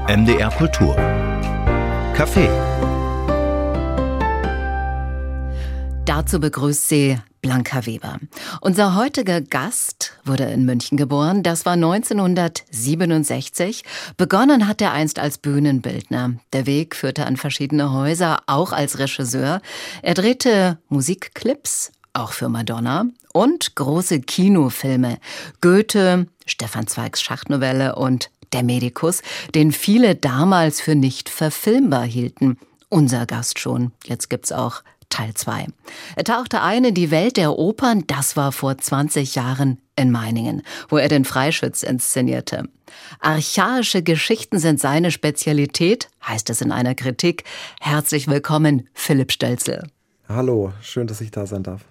NDR Kultur Café. Dazu begrüßt sie Blanca Weber. Unser heutiger Gast wurde in München geboren. Das war 1967. Begonnen hat er einst als Bühnenbildner. Der Weg führte an verschiedene Häuser, auch als Regisseur. Er drehte Musikclips, auch für Madonna, und große Kinofilme. Goethe, Stefan Zweigs Schachtnovelle und Der Medikus, den viele damals für nicht verfilmbar hielten. Unser Gast schon. Jetzt gibt's auch Teil 2. Er tauchte ein in die Welt der Opern, das war vor 20 Jahren in Meiningen, wo er den Freischütz inszenierte. Archaische Geschichten sind seine Spezialität, heißt es in einer Kritik. Herzlich willkommen, Philipp Stölzl. Hallo, schön, dass ich da sein darf.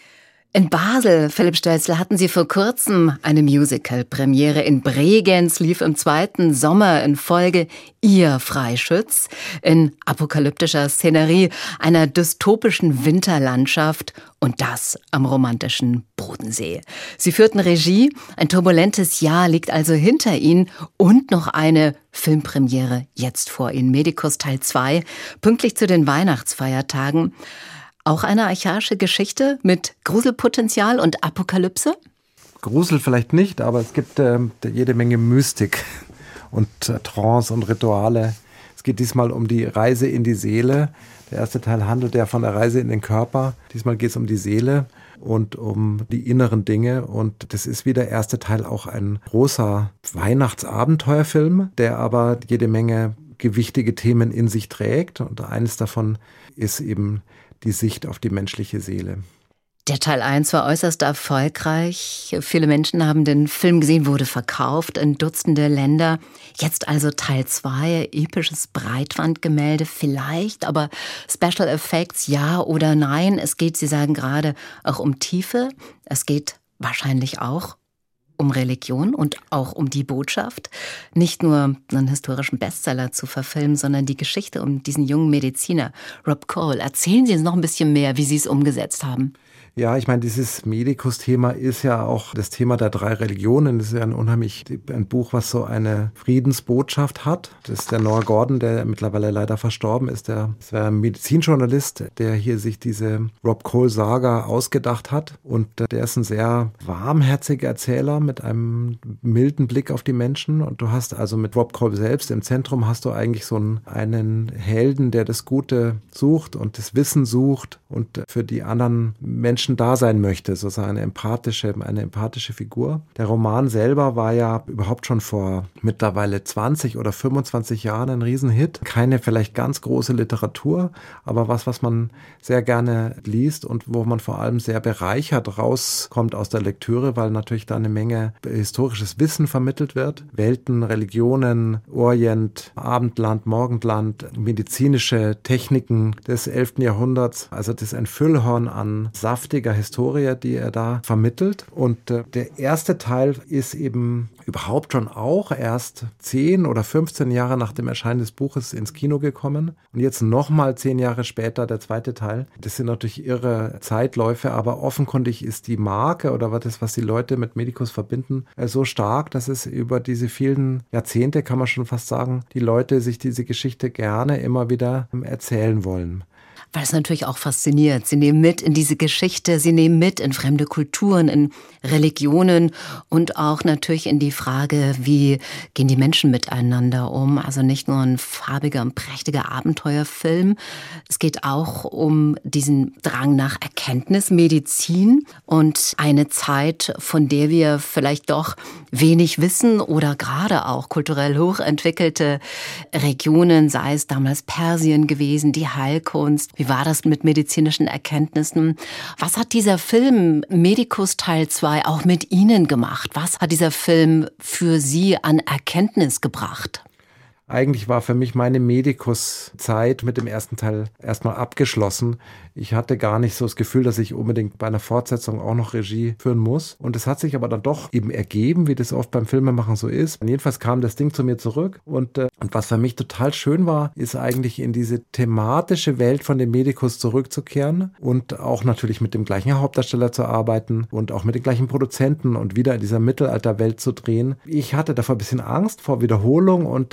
In Basel, Philipp Stölzl, hatten Sie vor kurzem eine Musical-Premiere. In Bregenz lief im 2. Sommer in Folge Ihr Freischütz in apokalyptischer Szenerie einer dystopischen Winterlandschaft und das am romantischen Bodensee. Sie führten Regie, ein turbulentes Jahr liegt also hinter Ihnen und noch eine Filmpremiere jetzt vor Ihnen. Medikus Teil 2, pünktlich zu den Weihnachtsfeiertagen. Auch eine archaische Geschichte mit Gruselpotenzial und Apokalypse? Grusel vielleicht nicht, aber es gibt jede Menge Mystik und Trance und Rituale. Es geht diesmal um die Reise in die Seele. Der erste Teil handelt ja von der Reise in den Körper. Diesmal geht es um die Seele und um die inneren Dinge. Und das ist wie der erste Teil auch ein großer Weihnachtsabenteuerfilm, der aber jede Menge gewichtige Themen in sich trägt. Und eines davon ist eben die Sicht auf die menschliche Seele. Der Teil 1 war äußerst erfolgreich. Viele Menschen haben den Film gesehen, wurde verkauft in Dutzende Länder. Jetzt also Teil 2, episches Breitwandgemälde vielleicht, aber Special Effects ja oder nein. Es geht, Sie sagen gerade, auch um Tiefe. Es geht wahrscheinlich auch um Religion und auch um die Botschaft. Nicht nur einen historischen Bestseller zu verfilmen, sondern die Geschichte um diesen jungen Mediziner, Rob Cole. Erzählen Sie uns noch ein bisschen mehr, wie Sie es umgesetzt haben. Ja, ich meine, dieses Medikus-Thema ist ja auch das Thema der 3 Religionen. Das ist ja ein Buch, was so eine Friedensbotschaft hat. Das ist der Noah Gordon, der mittlerweile leider verstorben ist. Das war ein Medizinjournalist, der hier sich diese Rob Cole-Saga ausgedacht hat. Und der ist ein sehr warmherziger Erzähler mit einem milden Blick auf die Menschen. Und du hast also mit Rob Cole selbst im Zentrum hast du eigentlich so einen Helden, der das Gute sucht und das Wissen sucht und für die anderen Menschen da sein möchte, sozusagen eine empathische Figur. Der Roman selber war ja überhaupt schon vor mittlerweile 20 oder 25 Jahren ein Riesenhit. Keine vielleicht ganz große Literatur, aber was man sehr gerne liest und wo man vor allem sehr bereichert rauskommt aus der Lektüre, weil natürlich da eine Menge historisches Wissen vermittelt wird. Welten, Religionen, Orient, Abendland, Morgenland, medizinische Techniken des 11. Jahrhunderts. Also das ist ein Füllhorn an saftiger Historie, die er da vermittelt. Und der erste Teil ist eben überhaupt schon auch erst 10 oder 15 Jahre nach dem Erscheinen des Buches ins Kino gekommen. Und jetzt nochmal 10 Jahre später der zweite Teil. Das sind natürlich irre Zeitläufe, aber offenkundig ist die Marke oder das, was die Leute mit Medikus verbinden, so stark, dass es über diese vielen Jahrzehnte, kann man schon fast sagen, die Leute sich diese Geschichte gerne immer wieder erzählen wollen. Weil es natürlich auch fasziniert. Sie nehmen mit in diese Geschichte, Sie nehmen mit in fremde Kulturen, in Religionen und auch natürlich in die Frage, wie gehen die Menschen miteinander um. Also nicht nur ein farbiger und prächtiger Abenteuerfilm. Es geht auch um diesen Drang nach Erkenntnis, Medizin und eine Zeit, von der wir vielleicht doch wenig wissen oder gerade auch kulturell hochentwickelte Regionen, sei es damals Persien gewesen, die Heilkunst. Wie war das mit medizinischen Erkenntnissen? Was hat dieser Film Medikus Teil 2 auch mit Ihnen gemacht? Was hat dieser Film für Sie an Erkenntnis gebracht? Eigentlich war für mich meine Medikus-Zeit mit dem ersten Teil erstmal abgeschlossen. Ich hatte gar nicht so das Gefühl, dass ich unbedingt bei einer Fortsetzung auch noch Regie führen muss. Und es hat sich aber dann doch eben ergeben, wie das oft beim Filmemachen so ist. Und jedenfalls kam das Ding zu mir zurück. Und was für mich total schön war, ist eigentlich in diese thematische Welt von dem Medikus zurückzukehren und auch natürlich mit dem gleichen Hauptdarsteller zu arbeiten und auch mit den gleichen Produzenten und wieder in dieser Mittelalterwelt zu drehen. Ich hatte davor ein bisschen Angst vor Wiederholung und dann war es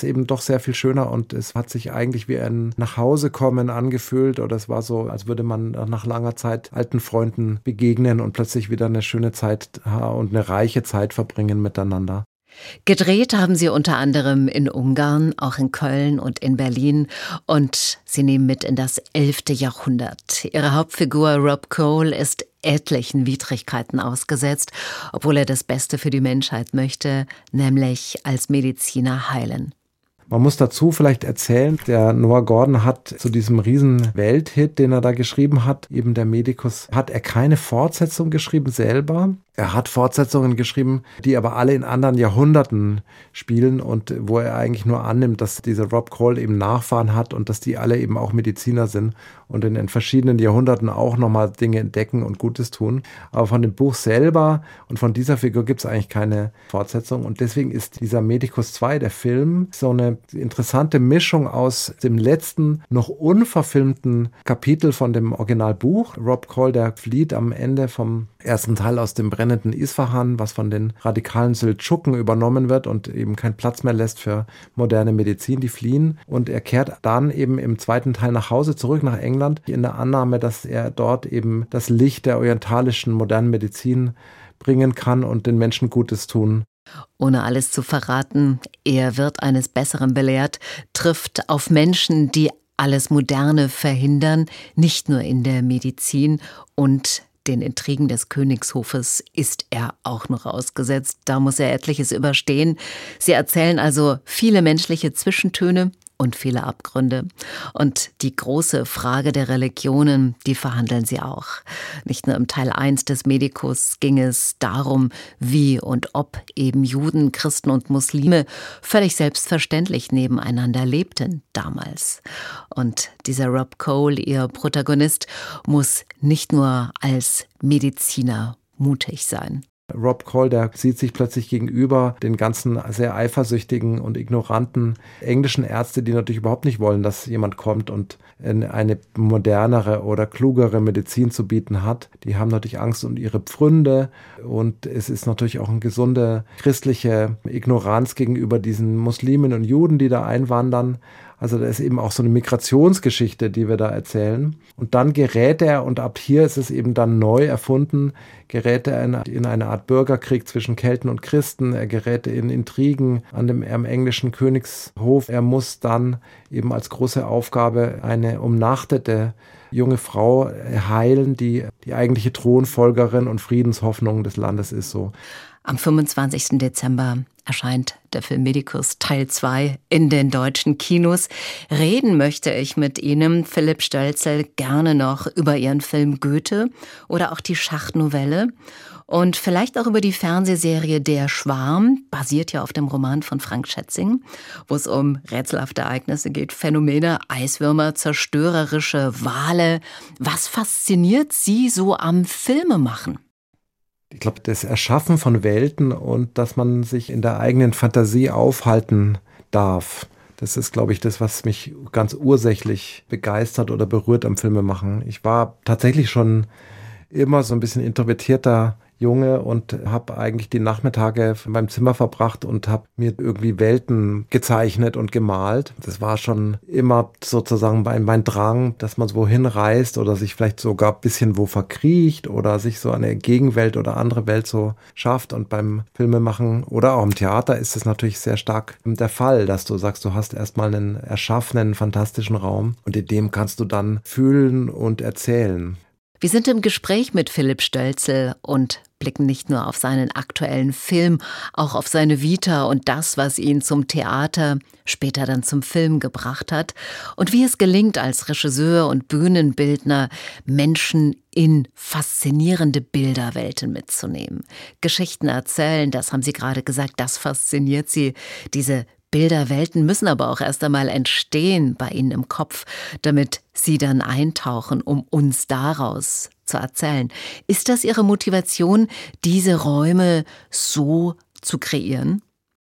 eben doch sehr viel schöner und es hat sich eigentlich wie ein Nachhausekommen angefühlt oder es war so, als würde man nach langer Zeit alten Freunden begegnen und plötzlich wieder eine schöne Zeit und eine reiche Zeit verbringen miteinander. Gedreht haben Sie unter anderem in Ungarn, auch in Köln und in Berlin und Sie nehmen mit in das 11. Jahrhundert. Ihre Hauptfigur Rob Cole ist etlichen Widrigkeiten ausgesetzt, obwohl er das Beste für die Menschheit möchte, nämlich als Mediziner heilen. Man muss dazu vielleicht erzählen, der Noah Gordon hat zu diesem riesen Welthit, den er da geschrieben hat, eben der Medicus, hat er keine Fortsetzung geschrieben selber. Er hat Fortsetzungen geschrieben, die aber alle in anderen Jahrhunderten spielen und wo er eigentlich nur annimmt, dass dieser Rob Cole eben Nachfahren hat und dass die alle eben auch Mediziner sind und in verschiedenen Jahrhunderten auch nochmal Dinge entdecken und Gutes tun. Aber von dem Buch selber und von dieser Figur gibt es eigentlich keine Fortsetzung und deswegen ist dieser Medicus 2, der Film, so eine interessante Mischung aus dem letzten, noch unverfilmten Kapitel von dem Originalbuch. Rob Cole, der flieht am Ende vom ersten Teil aus dem brennenden Isfahan, was von den radikalen Seldschuken übernommen wird und eben keinen Platz mehr lässt für moderne Medizin, die fliehen. Und er kehrt dann eben im zweiten Teil nach Hause zurück nach England, in der Annahme, dass er dort eben das Licht der orientalischen modernen Medizin bringen kann und den Menschen Gutes tun. Ohne alles zu verraten, er wird eines Besseren belehrt, trifft auf Menschen, die alles Moderne verhindern, nicht nur in der Medizin und den Intrigen des Königshofes ist er auch noch ausgesetzt. Da muss er etliches überstehen. Sie erzählen also viele menschliche Zwischentöne und viele Abgründe. Und die große Frage der Religionen, die verhandeln sie auch. Nicht nur im Teil 1 des Medicus ging es darum, wie und ob eben Juden, Christen und Muslime völlig selbstverständlich nebeneinander lebten damals. Und dieser Rob Cole, ihr Protagonist, muss nicht nur als Mediziner mutig sein. Rob Cole, der sieht sich plötzlich gegenüber den ganzen sehr eifersüchtigen und ignoranten englischen Ärzte, die natürlich überhaupt nicht wollen, dass jemand kommt und eine modernere oder klugere Medizin zu bieten hat. Die haben natürlich Angst um ihre Pfründe und es ist natürlich auch eine gesunde christliche Ignoranz gegenüber diesen Muslimen und Juden, die da einwandern. Also da ist eben auch so eine Migrationsgeschichte, die wir da erzählen. Und dann gerät er, und ab hier ist es eben dann neu erfunden, gerät er in eine Art Bürgerkrieg zwischen Kelten und Christen. Er gerät in Intrigen am englischen Königshof. Er muss dann eben als große Aufgabe eine umnachtete junge Frau heilen, die eigentliche Thronfolgerin und Friedenshoffnung des Landes ist so. Am 25. Dezember erscheint der Film Medicus Teil 2 in den deutschen Kinos. Reden möchte ich mit Ihnen, Philipp Stölzl, gerne noch über Ihren Film Goethe oder auch die Schachnovelle und vielleicht auch über die Fernsehserie Der Schwarm, basiert ja auf dem Roman von Frank Schätzing, wo es um rätselhafte Ereignisse geht, Phänomene, Eiswürmer, zerstörerische Wale. Was fasziniert Sie so am Filmemachen? Ich glaube, das Erschaffen von Welten und dass man sich in der eigenen Fantasie aufhalten darf. Das ist, glaube ich, das, was mich ganz ursächlich begeistert oder berührt am Filmemachen. Ich war tatsächlich schon immer so ein bisschen introvertierter Junge und habe eigentlich die Nachmittage in meinem Zimmer verbracht und habe mir irgendwie Welten gezeichnet und gemalt. Das war schon immer sozusagen mein Drang, dass man so wohin reist oder sich vielleicht sogar ein bisschen wo verkriecht oder sich so eine Gegenwelt oder andere Welt so schafft. Und beim Filmemachen oder auch im Theater ist es natürlich sehr stark der Fall, dass du sagst, du hast erstmal einen erschaffenen, fantastischen Raum und in dem kannst du dann fühlen und erzählen. Wir sind im Gespräch mit Philipp Stölzl und blicken nicht nur auf seinen aktuellen Film, auch auf seine Vita und das, was ihn zum Theater, später dann zum Film gebracht hat und wie es gelingt, als Regisseur und Bühnenbildner Menschen in faszinierende Bilderwelten mitzunehmen. Geschichten erzählen, das haben Sie gerade gesagt, das fasziniert Sie, diese Bilderwelten müssen aber auch erst einmal entstehen bei Ihnen im Kopf, damit Sie dann eintauchen, um uns daraus zu erzählen. Ist das Ihre Motivation, diese Räume so zu kreieren?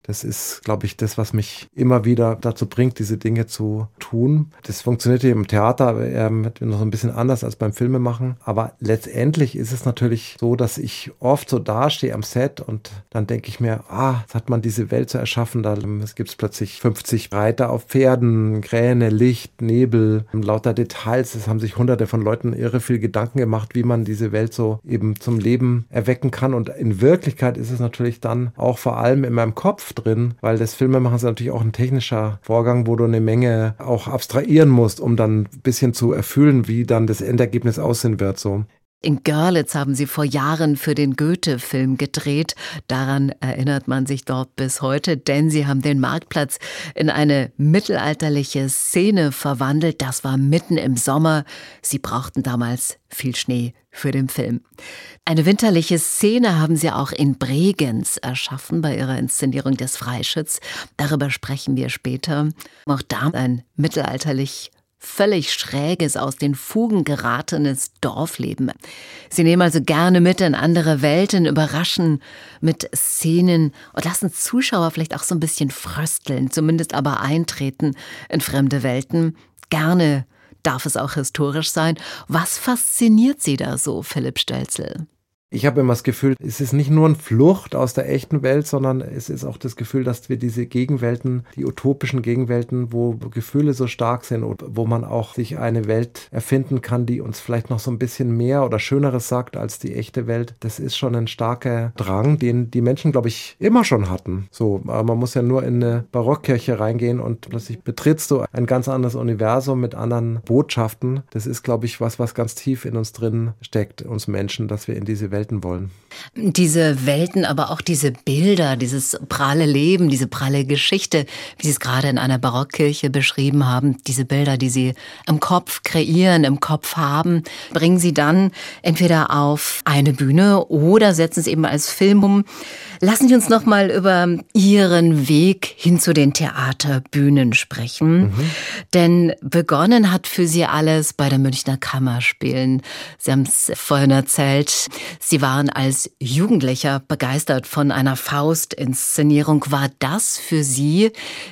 Das ist, glaube ich, das, was mich immer wieder dazu bringt, diese Dinge zu tun. Das funktioniert hier im Theater noch so ein bisschen anders als beim Filmemachen. Aber letztendlich ist es natürlich so, dass ich oft so dastehe am Set und dann denke ich mir, jetzt hat man diese Welt so erschaffen. Da gibt es plötzlich 50 Reiter auf Pferden, Kräne, Licht, Nebel, lauter Details. Es haben sich hunderte von Leuten irre viel Gedanken gemacht, wie man diese Welt so eben zum Leben erwecken kann. Und in Wirklichkeit ist es natürlich dann auch vor allem in meinem Kopf drin, weil das Filmemachen ist natürlich auch ein technischer Vorgang, wo du eine Menge auch abstrahieren musst, um dann ein bisschen zu erfüllen, wie dann das Endergebnis aussehen wird. So. In Görlitz haben Sie vor Jahren für den Goethe-Film gedreht. Daran erinnert man sich dort bis heute, denn Sie haben den Marktplatz in eine mittelalterliche Szene verwandelt. Das war mitten im Sommer. Sie brauchten damals viel Schnee für den Film. Eine winterliche Szene haben Sie auch in Bregenz erschaffen bei Ihrer Inszenierung des Freischütz. Darüber sprechen wir später. Auch da ein mittelalterlich völlig schräges, aus den Fugen geratenes Dorfleben. Sie nehmen also gerne mit in andere Welten, überraschen mit Szenen und lassen Zuschauer vielleicht auch so ein bisschen frösteln, zumindest aber eintreten in fremde Welten. Gerne darf es auch historisch sein. Was fasziniert Sie da so, Philipp Stelzel? Ich habe immer das Gefühl, es ist nicht nur eine Flucht aus der echten Welt, sondern es ist auch das Gefühl, dass wir diese Gegenwelten, die utopischen Gegenwelten, wo Gefühle so stark sind und wo man auch sich eine Welt erfinden kann, die uns vielleicht noch so ein bisschen mehr oder Schöneres sagt als die echte Welt. Das ist schon ein starker Drang, den die Menschen, glaube ich, immer schon hatten. So, aber man muss ja nur in eine Barockkirche reingehen und plötzlich betrittst du ein ganz anderes Universum mit anderen Botschaften. Das ist, glaube ich, was ganz tief in uns drin steckt, uns Menschen, dass wir in diese Welten wollen. Diese Welten, aber auch diese Bilder, dieses pralle Leben, diese pralle Geschichte, wie Sie es gerade in einer Barockkirche beschrieben haben, diese Bilder, die Sie im Kopf kreieren, im Kopf haben, bringen Sie dann entweder auf eine Bühne oder setzen es eben als Film um. Lassen Sie uns noch mal über Ihren Weg hin zu den Theaterbühnen sprechen. Denn begonnen hat für Sie alles bei der Münchner Kammerspielen. Sie haben es vorhin erzählt, Sie waren als Jugendlicher begeistert von einer Faust-Inszenierung. War das für Sie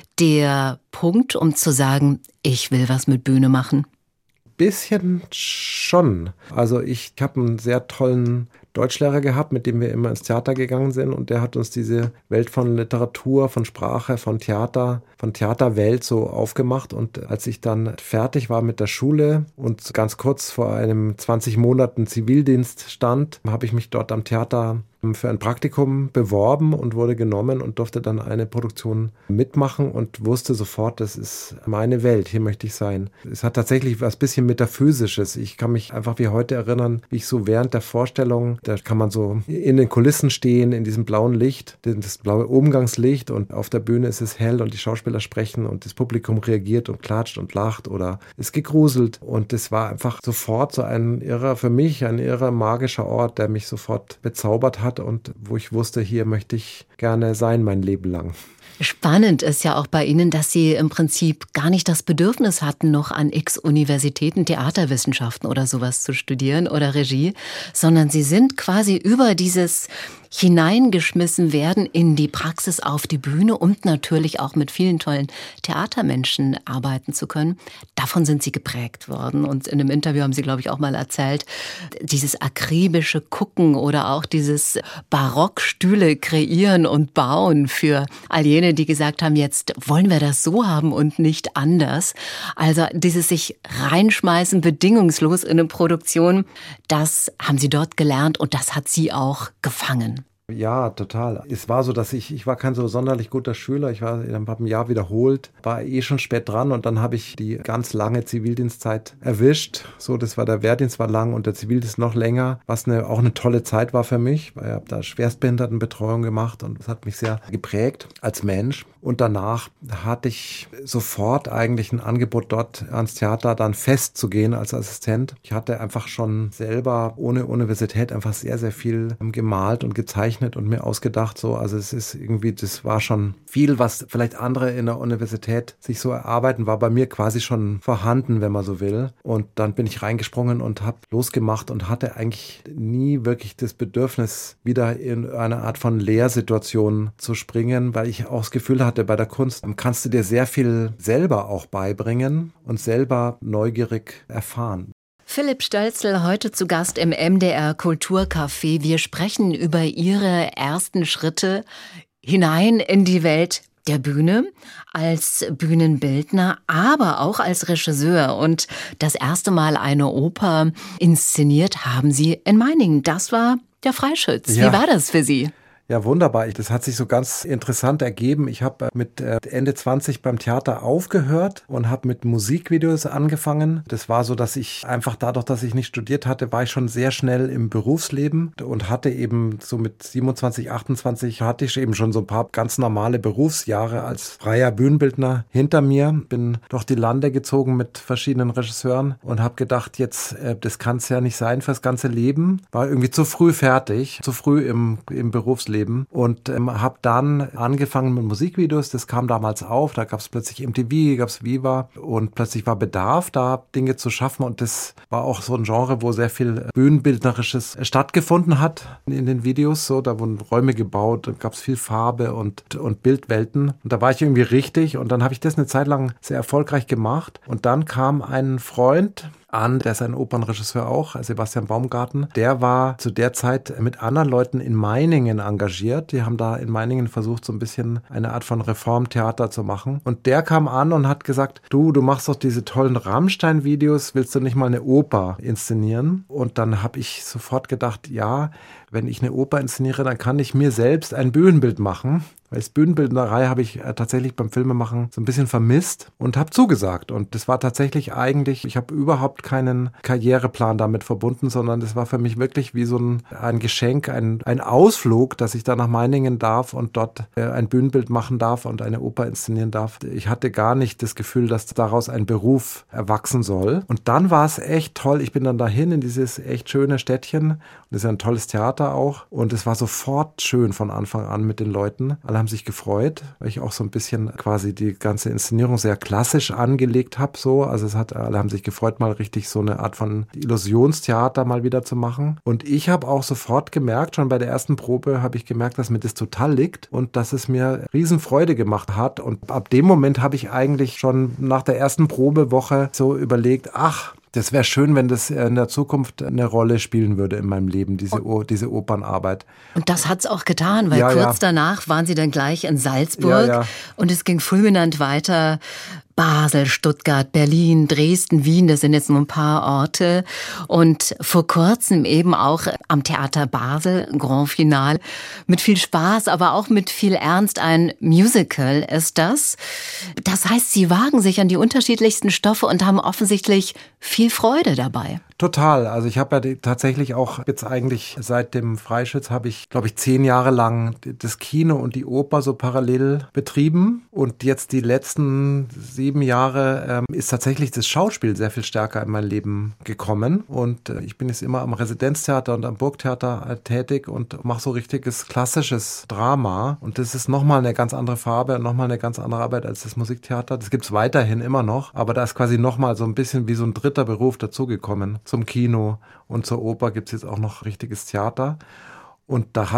der Punkt, um zu sagen, ich will was mit Bühne machen? Bisschen schon. Also ich habe einen sehr tollen Deutschlehrer gehabt, mit dem wir immer ins Theater gegangen sind und der hat uns diese Welt von Literatur, von Sprache, von Theater, von Theaterwelt so aufgemacht und als ich dann fertig war mit der Schule und ganz kurz vor einem 20 Monaten Zivildienst stand, habe ich mich dort am Theater für ein Praktikum beworben und wurde genommen und durfte dann eine Produktion mitmachen und wusste sofort, das ist meine Welt, hier möchte ich sein. Es hat tatsächlich was bisschen Metaphysisches. Ich kann mich einfach wie heute erinnern, wie ich so während der Vorstellung, da kann man so in den Kulissen stehen, in diesem blauen Licht, das blaue Umgangslicht und auf der Bühne ist es hell und die Schauspieler sprechen und das Publikum reagiert und klatscht und lacht oder ist gegruselt und es war einfach sofort so für mich ein irrer magischer Ort, der mich sofort bezaubert hat und wo ich wusste, hier möchte ich gerne sein mein Leben lang. Spannend ist ja auch bei Ihnen, dass Sie im Prinzip gar nicht das Bedürfnis hatten, noch an X Universitäten Theaterwissenschaften oder sowas zu studieren oder Regie, sondern Sie sind quasi über dieses hineingeschmissen werden in die Praxis auf die Bühne und natürlich auch mit vielen tollen Theatermenschen arbeiten zu können. Davon sind Sie geprägt worden. Und in einem Interview haben Sie, glaube ich, auch mal erzählt, dieses akribische Gucken oder auch dieses Barockstühle kreieren und bauen für all jene, die gesagt haben, jetzt wollen wir das so haben und nicht anders. Also dieses sich reinschmeißen, bedingungslos in eine Produktion, das haben Sie dort gelernt und das hat Sie auch gefangen. Ja, total. Es war so, dass ich war kein so sonderlich guter Schüler. Ich habe ein Jahr wiederholt, war schon spät dran und dann habe ich die ganz lange Zivildienstzeit erwischt. So, der Wehrdienst war lang und der Zivildienst noch länger, was auch eine tolle Zeit war für mich, weil ich habe da Schwerstbehindertenbetreuung gemacht und das hat mich sehr geprägt als Mensch. Und danach hatte ich sofort eigentlich ein Angebot, dort ans Theater dann festzugehen als Assistent. Ich hatte einfach schon selber ohne Universität einfach sehr, sehr viel gemalt und gezeichnet gezeichnet und mir ausgedacht. So. Also es ist irgendwie, das war schon viel, was vielleicht andere in der Universität sich so erarbeiten, war bei mir quasi schon vorhanden, wenn man so will. Und dann bin ich reingesprungen und habe losgemacht und hatte eigentlich nie wirklich das Bedürfnis, wieder in eine Art von Lehrsituation zu springen, weil ich auch das Gefühl hatte, bei der Kunst kannst du dir sehr viel selber auch beibringen und selber neugierig erfahren. Philipp Stölzl, heute zu Gast im MDR Kulturcafé. Wir sprechen über Ihre ersten Schritte hinein in die Welt der Bühne als Bühnenbildner, aber auch als Regisseur. Und das erste Mal eine Oper inszeniert haben Sie in Meiningen. Das war der Freischütz. Ja. Wie war das für Sie? Ja, wunderbar. Das hat sich so ganz interessant ergeben. Ich habe mit Ende 20 beim Theater aufgehört und habe mit Musikvideos angefangen. Das war so, dass ich einfach dadurch, dass ich nicht studiert hatte, war ich schon sehr schnell im Berufsleben und hatte eben so mit 27, 28 hatte ich eben schon so ein paar ganz normale Berufsjahre als freier Bühnenbildner hinter mir. Bin durch die Lande gezogen mit verschiedenen Regisseuren und habe gedacht, jetzt, das kann es ja nicht sein fürs ganze Leben. War irgendwie zu früh fertig, zu früh im Berufsleben. Und habe dann angefangen mit Musikvideos, das kam damals auf, da gab es plötzlich MTV, gab es Viva und plötzlich war Bedarf, da Dinge zu schaffen und das war auch so ein Genre, wo sehr viel Bühnenbildnerisches stattgefunden hat in den Videos, so, da wurden Räume gebaut, da gab es viel Farbe und Bildwelten und da war ich irgendwie richtig und dann habe ich das eine Zeit lang sehr erfolgreich gemacht und dann kam ein Freund an, der ist ein Opernregisseur auch, Sebastian Baumgarten. Der war zu der Zeit mit anderen Leuten in Meiningen engagiert. Die haben da in Meiningen versucht, so ein bisschen eine Art von Reformtheater zu machen. Und der kam an und hat gesagt, du machst doch diese tollen Rammstein-Videos, willst du nicht mal eine Oper inszenieren? Und dann habe ich sofort gedacht, ja, wenn ich eine Oper inszeniere, dann kann ich mir selbst ein Bühnenbild machen. Weil das Bühnenbildnerei habe ich tatsächlich beim Filmemachen so ein bisschen vermisst und habe zugesagt. Und das war tatsächlich eigentlich, ich habe überhaupt keinen Karriereplan damit verbunden, sondern das war für mich wirklich wie so ein Geschenk, ein Ausflug, dass ich da nach Meiningen darf und dort ein Bühnenbild machen darf und eine Oper inszenieren darf. Ich hatte gar nicht das Gefühl, dass daraus ein Beruf erwachsen soll. Und dann war es echt toll. Ich bin dann dahin in dieses echt schöne Städtchen. Und das ist ja ein tolles Theater auch. Und es war sofort schön von Anfang an mit den Leuten. Alle haben sich gefreut, weil ich auch so ein bisschen quasi die ganze Inszenierung sehr klassisch angelegt habe. So. Also alle haben sich gefreut, mal richtig so eine Art von Illusionstheater mal wieder zu machen. Und ich habe auch sofort gemerkt, schon bei der ersten Probe habe ich gemerkt, dass mir das total liegt und dass es mir Riesenfreude gemacht hat. Und ab dem Moment habe ich eigentlich schon nach der ersten Probewoche so überlegt, das wäre schön, wenn das in der Zukunft eine Rolle spielen würde in meinem Leben, diese Opernarbeit. Und das hat's auch getan, weil kurz danach waren Sie dann gleich in Salzburg und es ging fulminant weiter. Basel, Stuttgart, Berlin, Dresden, Wien, das sind jetzt nur ein paar Orte. Und vor kurzem eben auch am Theater Basel, Grand Finale, mit viel Spaß, aber auch mit viel Ernst, ein Musical ist das. Das heißt, Sie wagen sich an die unterschiedlichsten Stoffe und haben offensichtlich viel Freude dabei. Total. Also ich habe ja tatsächlich auch jetzt eigentlich seit dem Freischütz habe ich, glaube ich, 10 Jahre lang das Kino und die Oper so parallel betrieben. Und jetzt die letzten 7 Jahre ist tatsächlich das Schauspiel sehr viel stärker in mein Leben gekommen. Und ich bin jetzt immer am Residenztheater und am Burgtheater tätig und mache so richtiges klassisches Drama. Und das ist nochmal eine ganz andere Farbe, nochmal eine ganz andere Arbeit als das Musiktheater. Das gibt's weiterhin immer noch. Aber da ist quasi nochmal so ein bisschen wie so ein dritter Beruf dazugekommen. Zum Kino und zur Oper gibt es jetzt auch noch richtiges Theater. Und da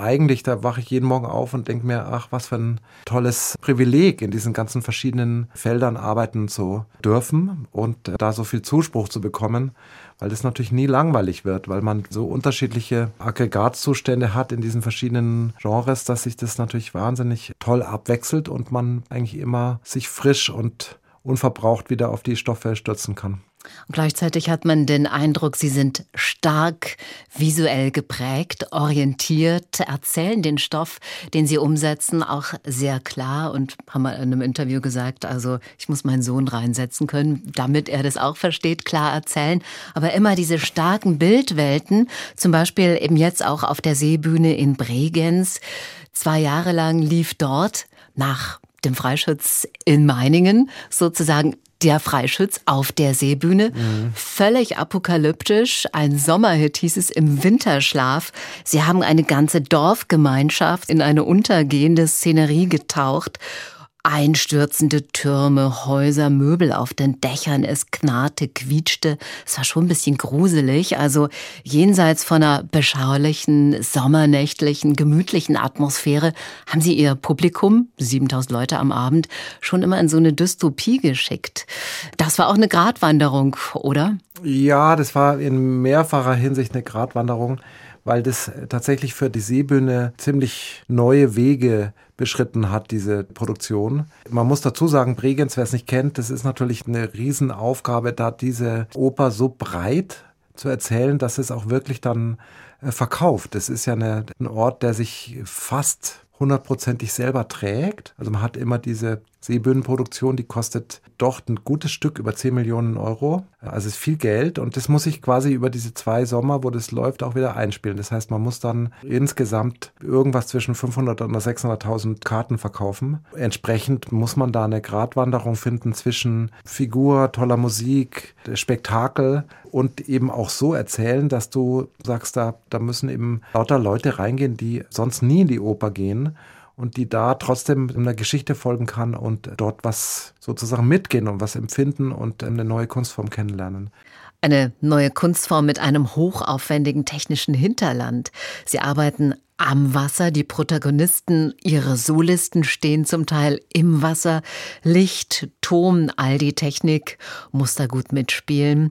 wache ich jeden Morgen auf und denke mir, was für ein tolles Privileg, in diesen ganzen verschiedenen Feldern arbeiten zu dürfen und da so viel Zuspruch zu bekommen, weil das natürlich nie langweilig wird, weil man so unterschiedliche Aggregatzustände hat in diesen verschiedenen Genres, dass sich das natürlich wahnsinnig toll abwechselt und man eigentlich immer sich frisch und unverbraucht wieder auf die Stoffe stürzen kann. Und gleichzeitig hat man den Eindruck, Sie sind stark visuell geprägt, orientiert, erzählen den Stoff, den Sie umsetzen, auch sehr klar und haben mal in einem Interview gesagt, also ich muss meinen Sohn reinsetzen können, damit er das auch versteht, klar erzählen. Aber immer diese starken Bildwelten, zum Beispiel eben jetzt auch auf der Seebühne in Bregenz. 2 Jahre lang lief dort nach dem Freischütz in Meiningen sozusagen Der Freischütz auf der Seebühne. Völlig apokalyptisch. Ein Sommerhit hieß es im Winterschlaf. Sie haben eine ganze Dorfgemeinschaft in eine untergehende Szenerie getaucht. Einstürzende Türme, Häuser, Möbel auf den Dächern, es knarrte, quietschte. Es war schon ein bisschen gruselig. Also jenseits von einer beschaulichen, sommernächtlichen, gemütlichen Atmosphäre haben Sie Ihr Publikum, 7000 Leute am Abend, schon immer in so eine Dystopie geschickt. Das war auch eine Gratwanderung, oder? Ja, das war in mehrfacher Hinsicht eine Gratwanderung, weil das tatsächlich für die Seebühne ziemlich neue Wege beschritten hat, diese Produktion. Man muss dazu sagen, Bregenz, wer es nicht kennt, das ist natürlich eine Riesenaufgabe, da diese Oper so breit zu erzählen, dass es auch wirklich dann verkauft. Das ist ja ein Ort, der sich fast 100%ig selber trägt. Also man hat immer diese Seebühnenproduktion, die kostet doch ein gutes Stück, über 10 Millionen Euro. Also ist viel Geld und das muss ich quasi über diese 2 Sommer, wo das läuft, auch wieder einspielen. Das heißt, man muss dann insgesamt irgendwas zwischen 500 und 600.000 Karten verkaufen. Entsprechend muss man da eine Gratwanderung finden zwischen Figur, toller Musik, Spektakel und eben auch so erzählen, dass du sagst, da müssen eben lauter Leute reingehen, die sonst nie in die Oper gehen. Und die da trotzdem einer Geschichte folgen kann und dort was sozusagen mitgehen und was empfinden und eine neue Kunstform kennenlernen. Eine neue Kunstform mit einem hochaufwendigen technischen Hinterland. Sie arbeiten am Wasser, die Protagonisten, ihre Solisten stehen zum Teil im Wasser. Licht, Ton, all die Technik muss da gut mitspielen.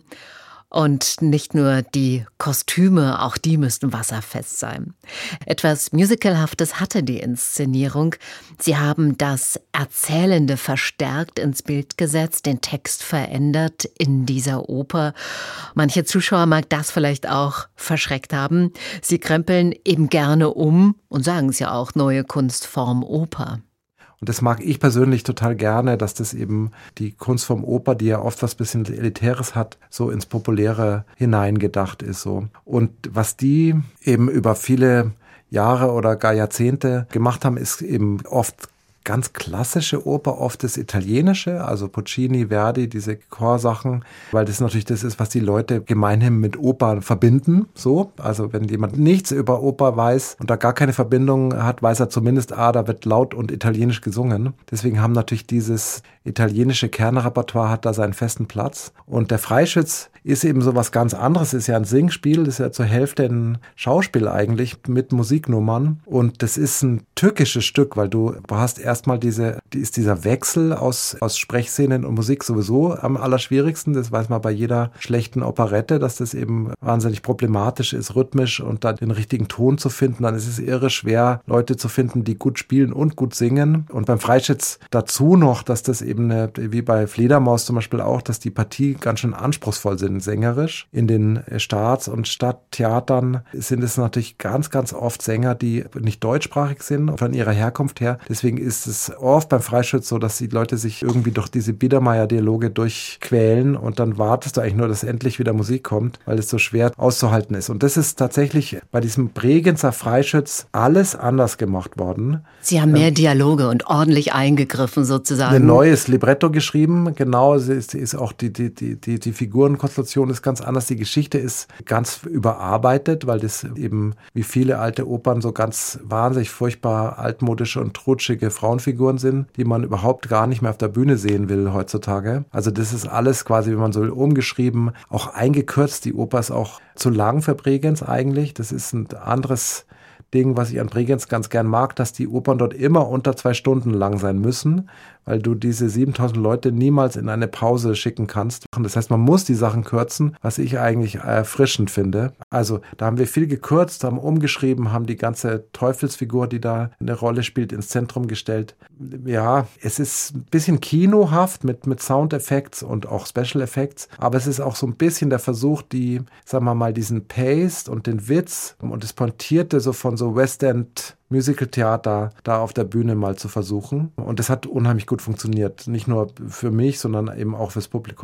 Und nicht nur die Kostüme, auch die müssten wasserfest sein. Etwas Musicalhaftes hatte die Inszenierung. Sie haben das Erzählende verstärkt ins Bild gesetzt, den Text verändert in dieser Oper. Manche Zuschauer mag das vielleicht auch verschreckt haben. Sie krempeln eben gerne um und sagen es ja auch, neue Kunstform Oper. Und das mag ich persönlich total gerne, dass das eben die Kunstform Oper, die ja oft was bisschen Elitäres hat, so ins Populäre hineingedacht ist. So. Und was die eben über viele Jahre oder gar Jahrzehnte gemacht haben, ist eben oft ganz klassische Oper, oft das Italienische, also Puccini, Verdi, diese Chorsachen, weil das natürlich das ist, was die Leute gemeinhin mit Oper verbinden. So, also wenn jemand nichts über Oper weiß und da gar keine Verbindung hat, weiß er zumindest, da wird laut und italienisch gesungen. Deswegen haben natürlich dieses italienische Kernrepertoire hat da seinen festen Platz. Und der Freischütz ist eben so was ganz anderes, ist ja ein Singspiel, ist ja zur Hälfte ein Schauspiel eigentlich mit Musiknummern. Und das ist ein türkisches Stück, weil du hast erstmal dieser Wechsel aus Sprechszenen und Musik sowieso am allerschwierigsten. Das weiß man bei jeder schlechten Operette, dass das eben wahnsinnig problematisch ist, rhythmisch und dann den richtigen Ton zu finden. Dann ist es irre schwer, Leute zu finden, die gut spielen und gut singen. Und beim Freischütz dazu noch, dass das eben wie bei Fledermaus zum Beispiel auch, dass die Partie ganz schön anspruchsvoll sind, sängerisch. In den Staats- und Stadttheatern sind es natürlich ganz, ganz oft Sänger, die nicht deutschsprachig sind, von ihrer Herkunft her. Deswegen ist es oft beim Freischütz so, dass die Leute sich irgendwie durch diese Biedermeier-Dialoge durchquälen und dann wartest du eigentlich nur, dass endlich wieder Musik kommt, weil es so schwer auszuhalten ist. Und das ist tatsächlich bei diesem Bregenzer Freischütz alles anders gemacht worden. Sie haben mehr Dialoge und ordentlich eingegriffen sozusagen. Ein neues Libretto geschrieben, genau, es ist auch die Figurenkonstellation ist ganz anders, die Geschichte ist ganz überarbeitet, weil das eben wie viele alte Opern so ganz wahnsinnig furchtbar altmodische und trutschige Frauenfiguren sind, die man überhaupt gar nicht mehr auf der Bühne sehen will heutzutage. Also das ist alles quasi, wenn man so will, umgeschrieben, auch eingekürzt. Die Oper ist auch zu lang für Bregenz eigentlich. Das ist ein anderes Ding, was ich an Bregenz ganz gern mag, dass die Opern dort immer unter 2 Stunden lang sein müssen, weil du diese 7000 Leute niemals in eine Pause schicken kannst. Das heißt, man muss die Sachen kürzen, was ich eigentlich erfrischend finde. Also da haben wir viel gekürzt, haben umgeschrieben, haben die ganze Teufelsfigur, die da eine Rolle spielt, ins Zentrum gestellt. Ja, es ist ein bisschen kinohaft mit Soundeffekts und auch Special Effects, aber es ist auch so ein bisschen der Versuch, sagen wir mal, diesen Pace und den Witz und das Pointierte so von so West End Musical-Theater da auf der Bühne mal zu versuchen. Und das hat unheimlich gut funktioniert. Nicht nur für mich, sondern eben auch fürs Publikum.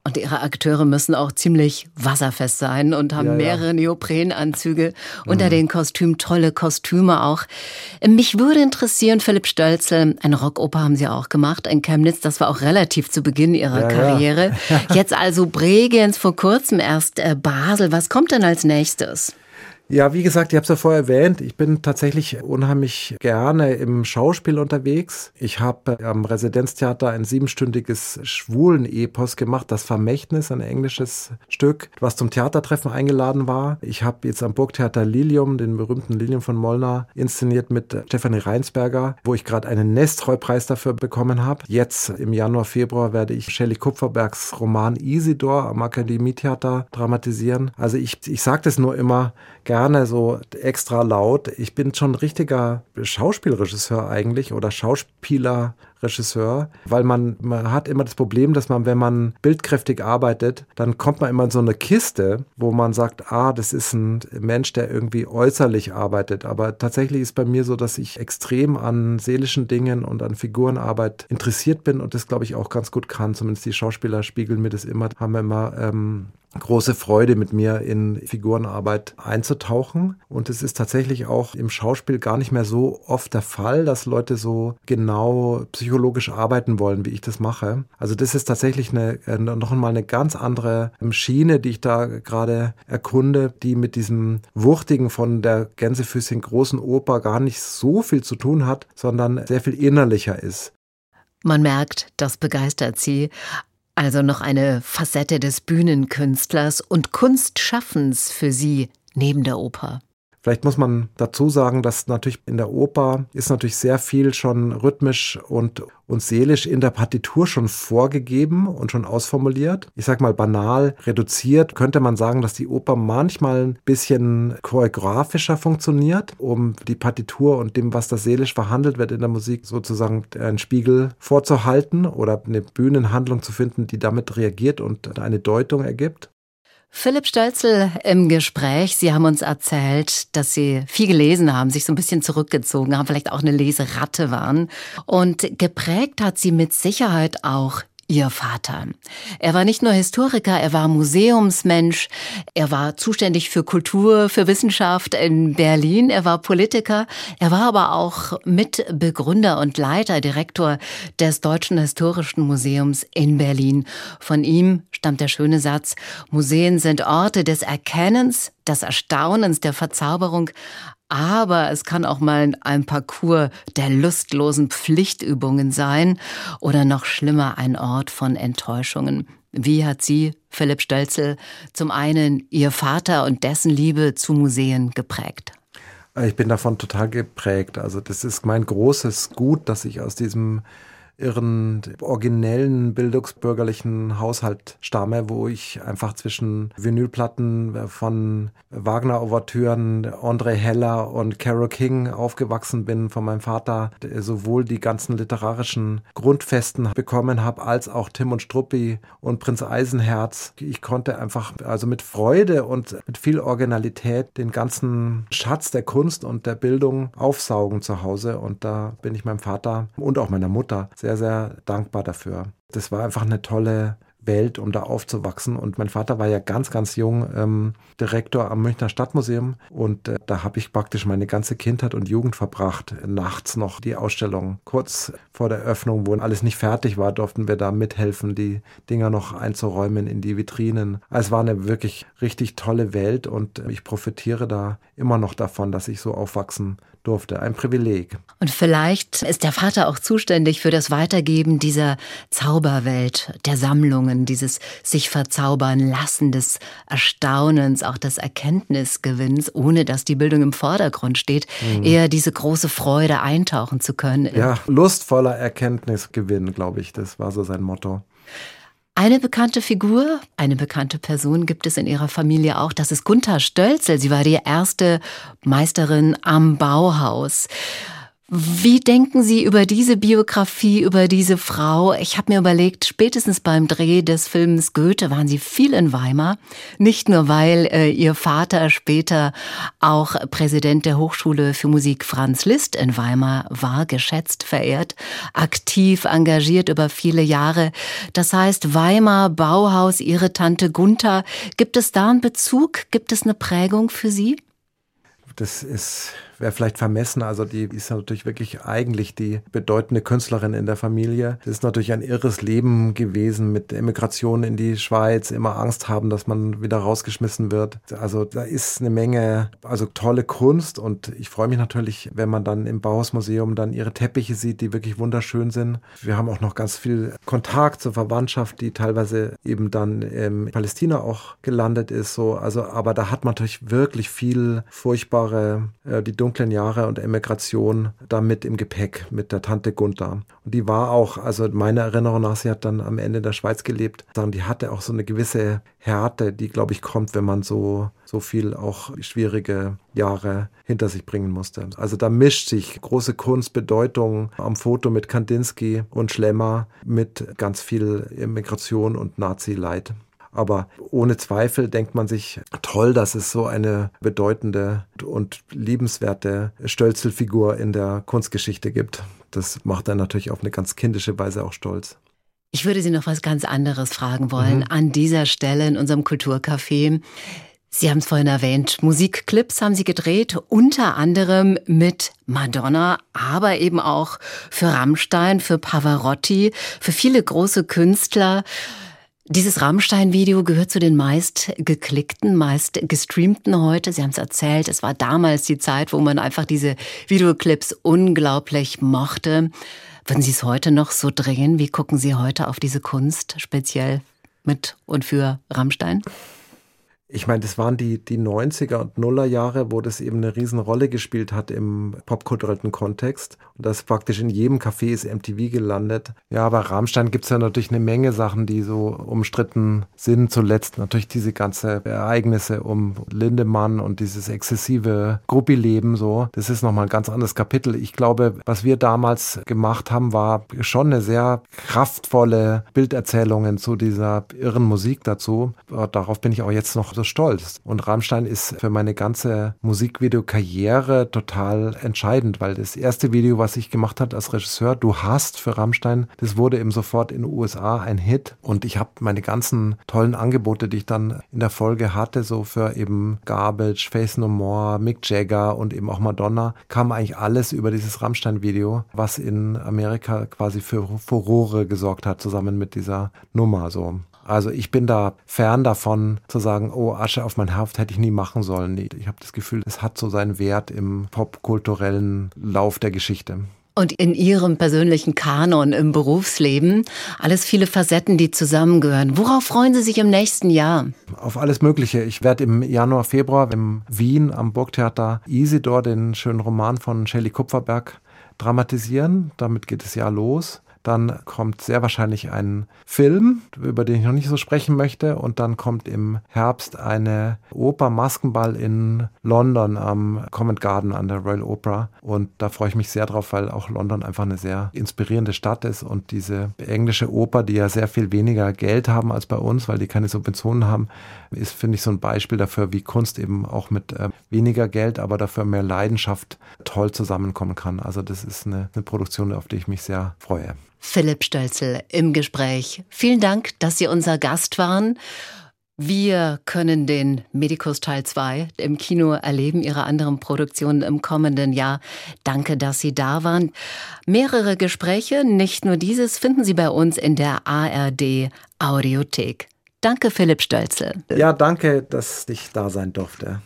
Und ihre Akteure müssen auch ziemlich wasserfest sein und haben mehrere Neoprenanzüge unter den Kostümen, tolle Kostüme auch. Mich würde interessieren, Philipp Stölzl, eine Rockoper haben Sie auch gemacht in Chemnitz, das war auch relativ zu Beginn Ihrer Karriere. Jetzt also Bregenz, vor kurzem erst Basel. Was kommt denn als nächstes? Ja, wie gesagt, ich habe es ja vorher erwähnt, ich bin tatsächlich unheimlich gerne im Schauspiel unterwegs. Ich habe am Residenztheater ein 7-stündiges Schwulen-Epos gemacht, Das Vermächtnis, ein englisches Stück, was zum Theatertreffen eingeladen war. Ich habe jetzt am Burgtheater Lilium, den berühmten Lilium von Molnar, inszeniert mit Stefanie Reinsberger, wo ich gerade einen Nestroy-Preis dafür bekommen habe. Jetzt im Januar, Februar werde ich Shelley Kupferbergs Roman Isidor am Akademietheater dramatisieren. Also ich sage das nur immer gerne so extra laut. Ich bin schon ein richtiger Schauspielregisseur eigentlich oder Schauspielerregisseur, weil man hat immer das Problem, dass man, wenn man bildkräftig arbeitet, dann kommt man immer in so eine Kiste, wo man sagt, das ist ein Mensch, der irgendwie äußerlich arbeitet. Aber tatsächlich ist bei mir so, dass ich extrem an seelischen Dingen und an Figurenarbeit interessiert bin und das, glaube ich, auch ganz gut kann. Zumindest die Schauspieler spiegeln mir das immer, haben immer große Freude, mit mir in Figurenarbeit einzutauchen. Und es ist tatsächlich auch im Schauspiel gar nicht mehr so oft der Fall, dass Leute so genau psychologisch arbeiten wollen, wie ich das mache. Also das ist tatsächlich noch einmal eine ganz andere Schiene, die ich da gerade erkunde, die mit diesem Wuchtigen von der Gänsefüßchen großen Oper gar nicht so viel zu tun hat, sondern sehr viel innerlicher ist. Man merkt, das begeistert Sie. Also noch eine Facette des Bühnenkünstlers und Kunstschaffens für Sie neben der Oper. Vielleicht muss man dazu sagen, dass natürlich in der Oper ist natürlich sehr viel schon rhythmisch und seelisch in der Partitur schon vorgegeben und schon ausformuliert. Ich sag mal banal reduziert, könnte man sagen, dass die Oper manchmal ein bisschen choreografischer funktioniert, um die Partitur und dem, was da seelisch verhandelt wird in der Musik, sozusagen einen Spiegel vorzuhalten oder eine Bühnenhandlung zu finden, die damit reagiert und eine Deutung ergibt. Philipp Stölzl im Gespräch. Sie haben uns erzählt, dass Sie viel gelesen haben, sich so ein bisschen zurückgezogen haben, vielleicht auch eine Leseratte waren. Und geprägt hat Sie mit Sicherheit auch Ihr Vater. Er war nicht nur Historiker, er war Museumsmensch, er war zuständig für Kultur, für Wissenschaft in Berlin, er war Politiker, er war aber auch Mitbegründer und Leiter, Direktor des Deutschen Historischen Museums in Berlin. Von ihm stammt der schöne Satz: Museen sind Orte des Erkennens, des Erstaunens, der Verzauberung, aber es kann auch mal ein Parcours der lustlosen Pflichtübungen sein oder noch schlimmer ein Ort von Enttäuschungen. Wie hat Sie, Philipp Stölzl, zum einen Ihr Vater und dessen Liebe zu Museen geprägt? Ich bin davon total geprägt. Also das ist mein großes Gut, dass ich aus diesem irren, originellen, bildungsbürgerlichen Haushalt stamme, wo ich einfach zwischen Vinylplatten von Wagner-Ouvertüren, André Heller und Carole King aufgewachsen bin, von meinem Vater sowohl die ganzen literarischen Grundfesten bekommen habe, als auch Tim und Struppi und Prinz Eisenherz. Ich konnte einfach also mit Freude und mit viel Originalität den ganzen Schatz der Kunst und der Bildung aufsaugen zu Hause, und da bin ich meinem Vater und auch meiner Mutter sehr, sehr dankbar dafür. Das war einfach eine tolle Welt, um da aufzuwachsen. Und mein Vater war ja ganz, ganz jung Direktor am Münchner Stadtmuseum. Und da habe ich praktisch meine ganze Kindheit und Jugend verbracht. Nachts noch die Ausstellung. Kurz vor der Öffnung, wo alles nicht fertig war, durften wir da mithelfen, die Dinger noch einzuräumen in die Vitrinen. Also es war eine wirklich richtig tolle Welt, und ich profitiere da immer noch davon, dass ich so aufwachsen durfte. Ein Privileg. Und vielleicht ist der Vater auch zuständig für das Weitergeben dieser Zauberwelt, der Sammlungen, dieses sich verzaubern lassen, des Erstaunens, auch des Erkenntnisgewinns, ohne dass die Bildung im Vordergrund steht, eher diese große Freude eintauchen zu können. Ja, lustvoller Erkenntnisgewinn, glaube ich, das war so sein Motto. Eine bekannte Figur, eine bekannte Person gibt es in Ihrer Familie auch. Das ist Gunther Stölzl. Sie war die erste Meisterin am Bauhaus. Wie denken Sie über diese Biografie, über diese Frau? Ich habe mir überlegt, spätestens beim Dreh des Films Goethe waren Sie viel in Weimar. Nicht nur, weil Ihr Vater später auch Präsident der Hochschule für Musik Franz Liszt in Weimar war, geschätzt, verehrt, aktiv engagiert über viele Jahre. Das heißt, Weimar, Bauhaus, Ihre Tante Gunther. Gibt es da einen Bezug? Gibt es eine Prägung für Sie? Wäre vielleicht vermessen, also die ist natürlich wirklich eigentlich die bedeutende Künstlerin in der Familie. Das ist natürlich ein irres Leben gewesen mit Emigration in die Schweiz, immer Angst haben, dass man wieder rausgeschmissen wird. Also da ist eine Menge, also tolle Kunst und ich freue mich natürlich, wenn man dann im Bauhausmuseum dann ihre Teppiche sieht, die wirklich wunderschön sind. Wir haben auch noch ganz viel Kontakt zur Verwandtschaft, die teilweise eben dann in Palästina auch gelandet ist, so. Also, aber da hat man natürlich wirklich viel furchtbare, die dunklen Jahre und Emigration da mit im Gepäck mit der Tante Gunther. Und die war auch, also meiner Erinnerung nach, sie hat dann am Ende in der Schweiz gelebt, die hatte auch so eine gewisse Härte, die, glaube ich, kommt, wenn man so viel auch schwierige Jahre hinter sich bringen musste. Also da mischt sich große Kunst, Bedeutung am Foto mit Kandinsky und Schlemmer mit ganz viel Emigration und Nazi-Leid. Aber ohne Zweifel denkt man sich, toll, dass es so eine bedeutende und liebenswerte Stölzel-Figur in der Kunstgeschichte gibt. Das macht dann natürlich auf eine ganz kindische Weise auch stolz. Ich würde Sie noch was ganz anderes fragen wollen an dieser Stelle in unserem Kulturcafé. Sie haben es vorhin erwähnt, Musikclips haben Sie gedreht, unter anderem mit Madonna, aber eben auch für Rammstein, für Pavarotti, für viele große Künstler. Dieses Rammstein-Video gehört zu den meist geklickten, meist gestreamten heute. Sie haben es erzählt, es war damals die Zeit, wo man einfach diese Videoclips unglaublich mochte. Würden Sie es heute noch so drehen? Wie gucken Sie heute auf diese Kunst, speziell mit und für Rammstein? Ich meine, das waren die 90er und Nullerjahre, wo das eben eine Riesenrolle gespielt hat im popkulturellen Kontext. Und das praktisch in jedem Café ist MTV gelandet. Ja, bei Rammstein gibt es ja natürlich eine Menge Sachen, die so umstritten sind. Zuletzt natürlich diese ganze Ereignisse um Lindemann und dieses exzessive Gruppileben so. Das ist nochmal ein ganz anderes Kapitel. Ich glaube, was wir damals gemacht haben, war schon eine sehr kraftvolle Bilderzählung zu dieser irren Musik dazu. Darauf bin ich auch jetzt noch so stolz. Und Rammstein ist für meine ganze Musikvideo-Karriere total entscheidend, weil das erste Video, was ich gemacht habe als Regisseur, Du hast für Rammstein, das wurde eben sofort in den USA ein Hit. Und ich habe meine ganzen tollen Angebote, die ich dann in der Folge hatte, so für eben Garbage, Faith No More, Mick Jagger und eben auch Madonna, kam eigentlich alles über dieses Rammstein-Video, was in Amerika quasi für Furore gesorgt hat, zusammen mit dieser Nummer so. Also ich bin da fern davon zu sagen, oh, Asche auf mein Haupt hätte ich nie machen sollen. Ich habe das Gefühl, es hat so seinen Wert im popkulturellen Lauf der Geschichte. Und in Ihrem persönlichen Kanon im Berufsleben, alles viele Facetten, die zusammengehören. Worauf freuen Sie sich im nächsten Jahr? Auf alles Mögliche. Ich werde im Januar, Februar in Wien am Burgtheater Isidor den schönen Roman von Shelley Kupferberg dramatisieren. Damit geht das Jahr los. Dann kommt sehr wahrscheinlich ein Film, über den ich noch nicht so sprechen möchte. Und dann kommt im Herbst eine Oper, Maskenball in London am Covent Garden an der Royal Opera. Und da freue ich mich sehr drauf, weil auch London einfach eine sehr inspirierende Stadt ist. Und diese englische Oper, die ja sehr viel weniger Geld haben als bei uns, weil die keine Subventionen haben, ist, finde ich, so ein Beispiel dafür, wie Kunst eben auch mit weniger Geld, aber dafür mehr Leidenschaft toll zusammenkommen kann. Also das ist eine Produktion, auf die ich mich sehr freue. Philipp Stölzel im Gespräch. Vielen Dank, dass Sie unser Gast waren. Wir können den Medikus Teil 2 im Kino erleben, Ihre anderen Produktionen im kommenden Jahr. Danke, dass Sie da waren. Mehrere Gespräche, nicht nur dieses, finden Sie bei uns in der ARD Audiothek. Danke, Philipp Stölzel. Ja, danke, dass ich da sein durfte.